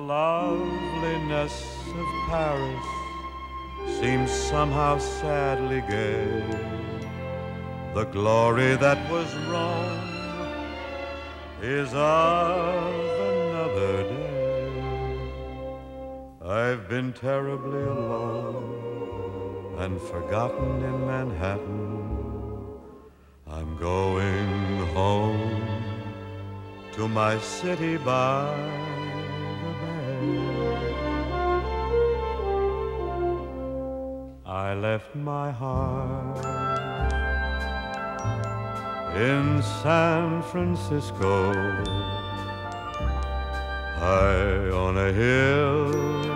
loveliness of Paris seems somehow sadly gay. The glory that was Rome is of another day. I've been terribly alone and forgotten in Manhattan. I'm going home to my city by the bay. I left my heart in San Francisco, high on a hill